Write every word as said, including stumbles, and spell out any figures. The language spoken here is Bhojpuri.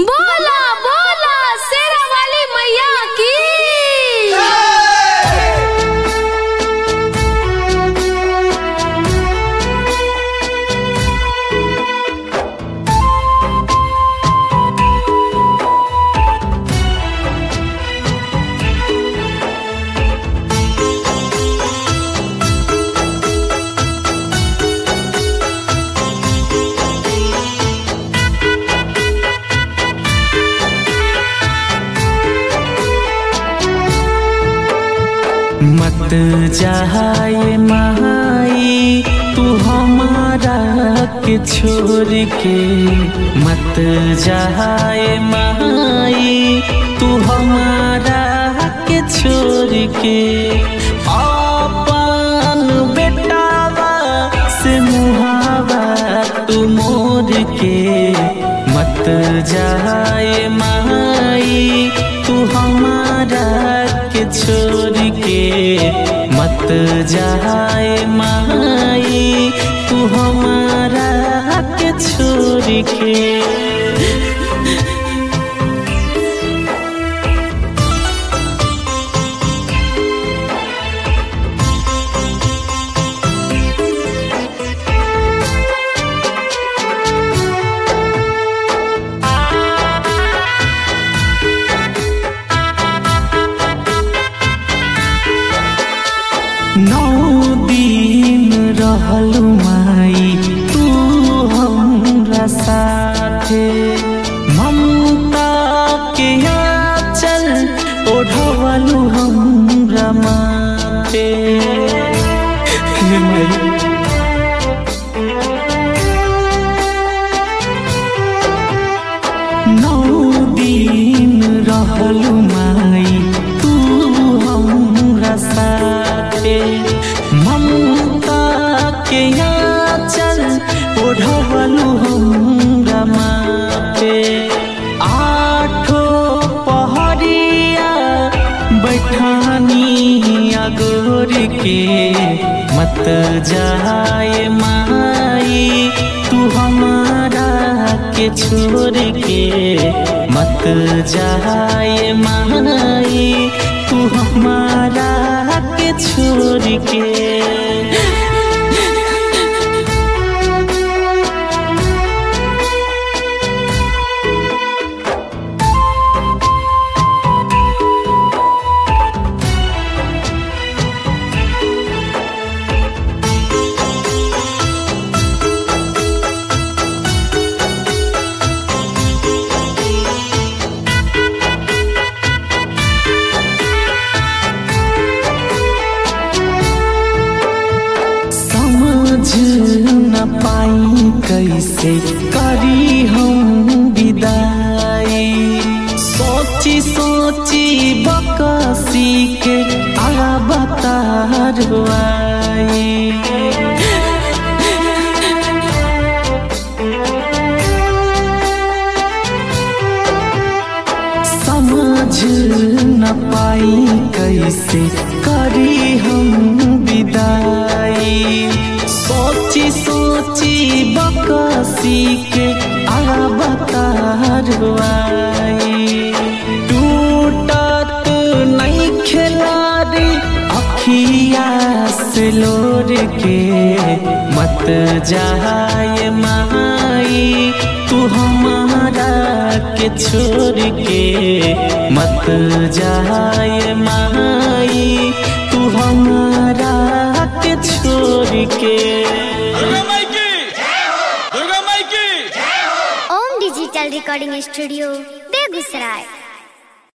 बोला बोला शेरा वाली मैया की। मत जाए माई तू हमारा के छोड़ के, मत जाए माई तू हमारा के छोड़ के। अपन बेटावा से मुहावा तू मोड़ के, मत जाए माई तू हमारा के छोड़ के, मत जाए माई तू हमारा के छोड़ के। नौ दिन रहलु माई तू हमरा साथे, ममता के आंचल ओढ़वलु हमरा माथे। नौ दिन रहलु माई तू हमरा साथे, ममता के आंचल ओढ़वलु हमरा माथे। आठो पहरिया बैठानी अगोर के, मत जाए माई तू हमारा के छोड़ के, मत जाए माई तू हमारा के छोड़ के। न पाई कैसे करी हम विदाई, सोची सोची बकसी के आगा बतारवाई। समझ न पाई कैसे करी हम विदाई, सोची सोची बकसी के आगा बतारवाई। टूटत नहीं खिलाड़ी अखिया से लोर के, मत जाए माई तू हमारा के छोड़ के, मत जाए माई तू हमारा के छोड़ के। Om digital recording studio Begusarai.